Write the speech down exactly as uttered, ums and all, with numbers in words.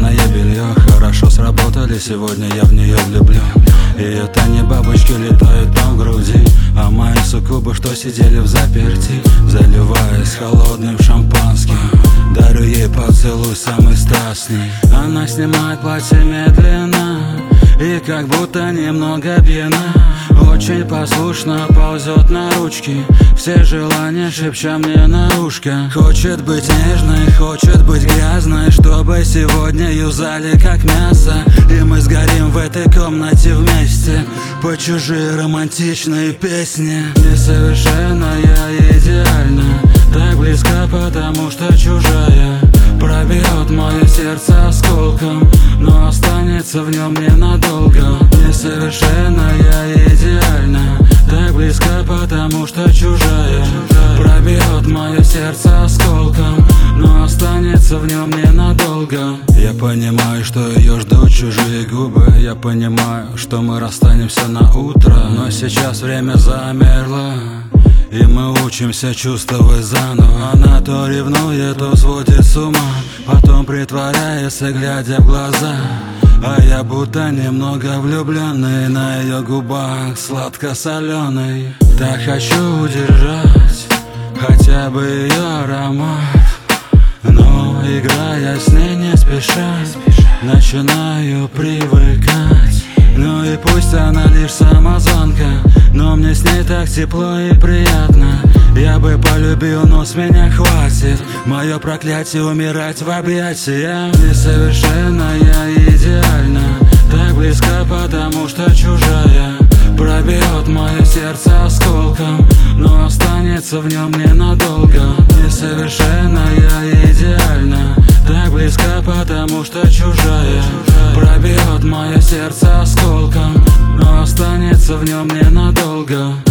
постиранное белье хорошо сработали, сегодня я в нее влюблю. И это не бабочки летают там в груди, а мои суккубы, что сидели в заперти, заливаясь холодным шампанским. Дарю ей поцелуй самый страстный. Она снимает платье медленно и как будто немного пьяна, очень послушно ползет на ручки, все желания шепча мне на ушко. Хочет быть нежной, хочет быть грязной, чтобы сегодня юзали как мясо. И мы сгорим в этой комнате вместе по чужие романтичные песни. Несовершенная, идеально, так близко, потому что чужая. Пробьет мое сердце осколком, но останется в нем ненадолго. Несовершенная, идеально, так близко, потому что чужая. Пробьет мое сердце осколком, но останется в нем ненадолго. Я понимаю, что ее ждут чужие губы, я понимаю, что мы расстанемся на утро, но сейчас время замерло, и мы учимся чувствовать заново. Она то ревнует, то сводит с ума, потом притворяется, глядя в глаза. А я будто немного влюбленный, на ее губах сладко-соленый. Так хочу удержать хотя бы ее аромат, но играя с ней не спеша, начинаю привыкать. Ну и пусть она лишь самозванка, но мне с ней так тепло и приятно. Я бы полюбил, но с меня хватит. Мое проклятие умирать в объятиях. Несовершенная, идеально, так близко, потому что чужая. Пробьет мое сердце осколком, но останется в нем ненадолго. Несовершенная, идеально, так близко, потому что чужая. Пробьет мое сердце осколком, но останется в нем ненадолго.